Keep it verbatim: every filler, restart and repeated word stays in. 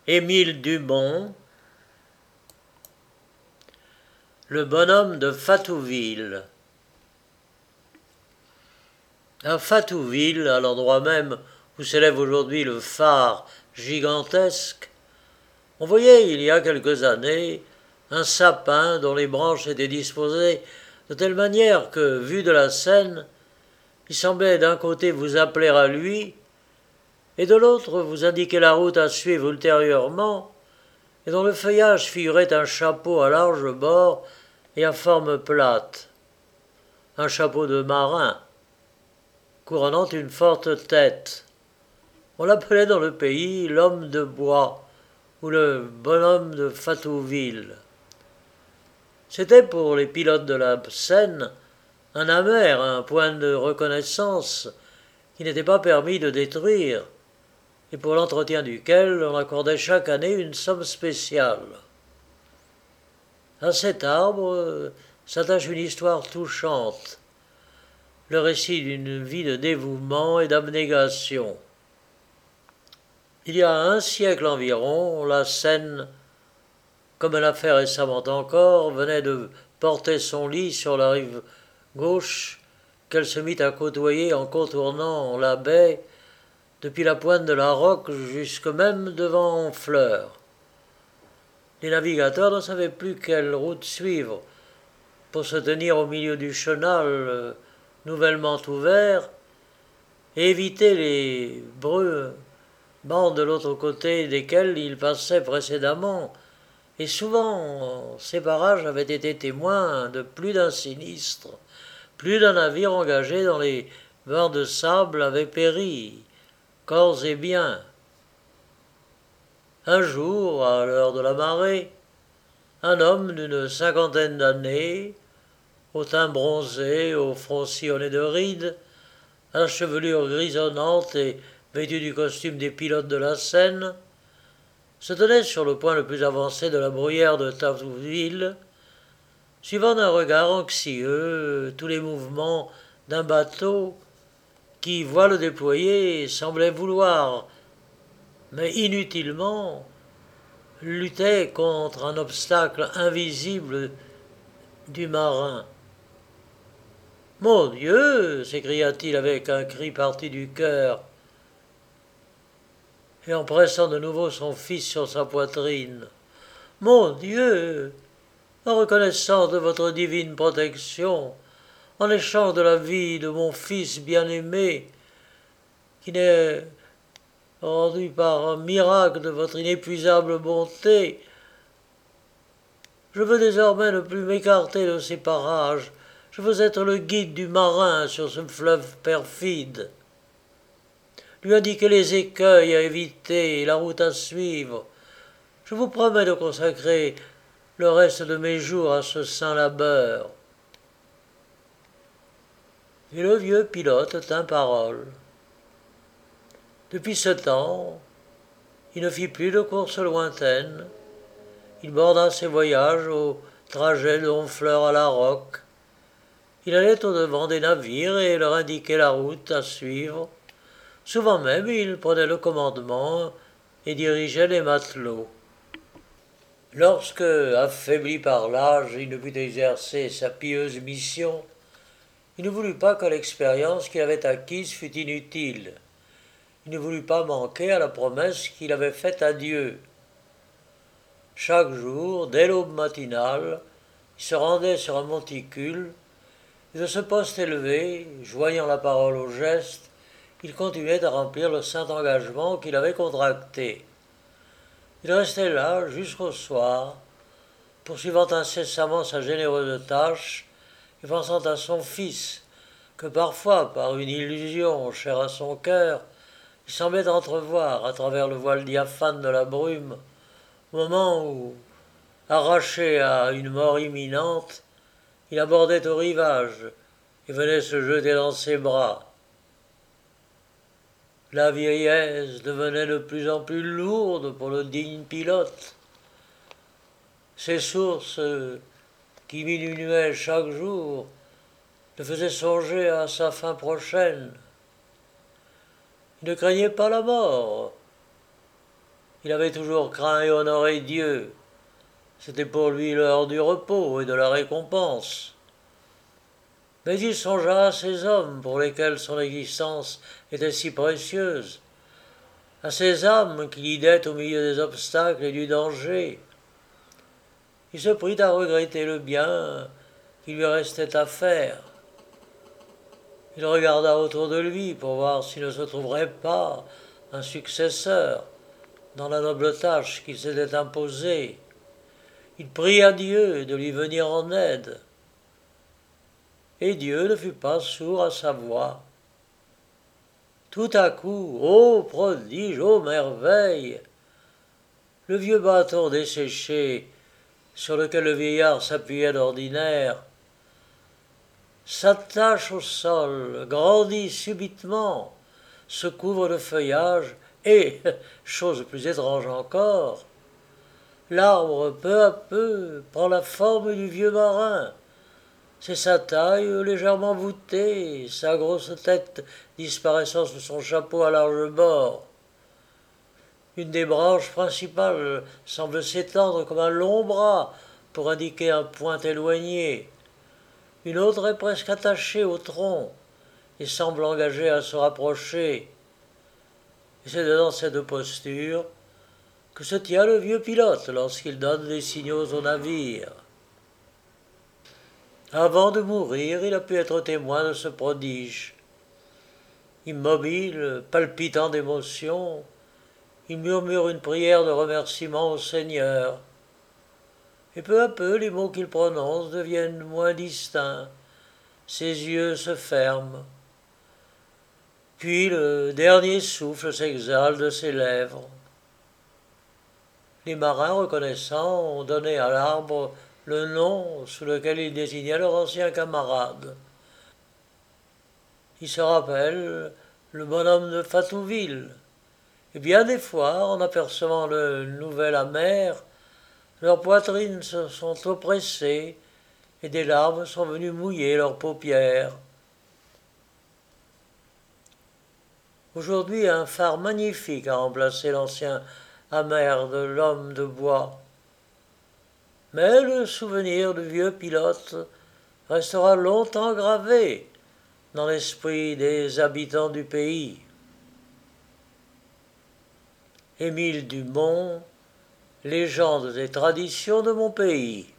Émile Dumont, le bonhomme de Fatouville. À Fatouville, à l'endroit même où s'élève aujourd'hui le phare gigantesque, on voyait il y a quelques années un sapin dont les branches étaient disposées de telle manière que, vu de la scène, il semblait d'un côté vous appeler à lui, et de l'autre vous indiquer la route à suivre ultérieurement, et dont le feuillage figurait un chapeau à large bord et à forme plate, un chapeau de marin, couronnant une forte tête. On l'appelait dans le pays l'homme de bois, ou le bonhomme de Fatouville. C'était pour les pilotes de la Seine un amer, un point de reconnaissance qui n'était pas permis de détruire, et pour l'entretien duquel on accordait chaque année une somme spéciale. À cet arbre s'attache une histoire touchante, le récit d'une vie de dévouement et d'abnégation. Il y a un siècle environ, la Seine, comme elle a fait récemment encore, venait de porter son lit sur la rive gauche qu'elle se mit à côtoyer en contournant la baie depuis la pointe de la Roque jusque même devant Honfleur. Les navigateurs ne savaient plus quelle route suivre pour se tenir au milieu du chenal euh, nouvellement ouvert et éviter les breux bancs de l'autre côté desquels ils passaient précédemment, et souvent ces parages avaient été témoins de plus d'un sinistre, plus d'un navire engagé dans les vents de sable avait péri, corps et biens. Un jour, à l'heure de la marée, un homme d'une cinquantaine d'années, au teint bronzé, au front sillonné de rides, à la chevelure grisonnante et vêtu du costume des pilotes de la Seine, se tenait sur le point le plus avancé de la bruyère de Fatouville, suivant d'un regard anxieux tous les mouvements d'un bateau qui, voile déployé, semblait vouloir, mais inutilement, lutter contre un obstacle invisible du marin. « Mon Dieu !» s'écria-t-il avec un cri parti du cœur, et en pressant de nouveau son fils sur sa poitrine. « Mon Dieu ! En reconnaissance de votre divine protection, en échange de la vie de mon fils bien-aimé, qui n'est rendu par un miracle de votre inépuisable bonté, je veux désormais ne plus m'écarter de ces parages. Je veux être le guide du marin sur ce fleuve perfide, lui indiquer les écueils à éviter et la route à suivre. Je vous promets de consacrer le reste de mes jours à ce saint labeur. » Et le vieux pilote tint parole. Depuis ce temps, il ne fit plus de courses lointaines. Il borda ses voyages au trajet de Honfleur à la Roque. Il allait au-devant des navires et leur indiquait la route à suivre. Souvent même, il prenait le commandement et dirigeait les matelots. Lorsque, affaibli par l'âge, il ne put exercer sa pieuse mission, il ne voulut pas que l'expérience qu'il avait acquise fût inutile. Il ne voulut pas manquer à la promesse qu'il avait faite à Dieu. Chaque jour, dès l'aube matinale, il se rendait sur un monticule, et de ce poste élevé, joignant la parole au geste, il continuait à remplir le saint engagement qu'il avait contracté. Il restait là jusqu'au soir, poursuivant incessamment sa généreuse tâche et pensant à son fils, que parfois, par une illusion chère à son cœur, il semblait entrevoir à travers le voile diaphane de la brume, au moment où, arraché à une mort imminente, il abordait au rivage et venait se jeter dans ses bras. La vieillesse devenait de plus en plus lourde pour le digne pilote. Ses sources, qui diminuaient chaque jour, le faisaient songer à sa fin prochaine. Il ne craignait pas la mort, Il avait toujours craint et honoré Dieu. C'était pour lui l'heure du repos et de la récompense. Mais il songea à ces hommes pour lesquels son existence était si précieuse, à ces âmes qu'il guidait au milieu des obstacles et du danger. Il se prit à regretter le bien qu'il lui restait à faire. Il regarda autour de lui pour voir s'il ne se trouverait pas un successeur dans la noble tâche qu'il s'était imposée. Il pria Dieu de lui venir en aide. Et Dieu ne fut pas sourd à sa voix. Tout à coup, ô prodige, ô merveille, le vieux bâton desséché sur lequel le vieillard s'appuyait d'ordinaire s'attache au sol, grandit subitement, se couvre de feuillage et, chose plus étrange encore, l'arbre peu à peu prend la forme du vieux marin. C'est sa taille légèrement voûtée, sa grosse tête disparaissant sous son chapeau à large bord. Une des branches principales semble s'étendre comme un long bras pour indiquer un point éloigné. Une autre est presque attachée au tronc et semble engagée à se rapprocher. Et c'est dans cette posture que se tient le vieux pilote lorsqu'il donne des signaux au navire. Avant de mourir, il a pu être témoin de ce prodige. Immobile, palpitant d'émotion, il murmure une prière de remerciement au Seigneur. Et peu à peu, les mots qu'il prononce deviennent moins distincts. Ses yeux se ferment. Puis le dernier souffle s'exhale de ses lèvres. Les marins reconnaissants ont donné à l'arbre le nom sous lequel ils désignaient leur ancien camarade. Ils se rappellent le bonhomme de Fatouville. Et bien des fois, en apercevant le nouvel amer, leurs poitrines se sont oppressées et des larmes sont venues mouiller leurs paupières. Aujourd'hui, un phare magnifique a remplacé l'ancien amer de l'homme de bois. Mais le souvenir du vieux pilote restera longtemps gravé dans l'esprit des habitants du pays. Émile Dumont, Légendes et traditions de mon pays.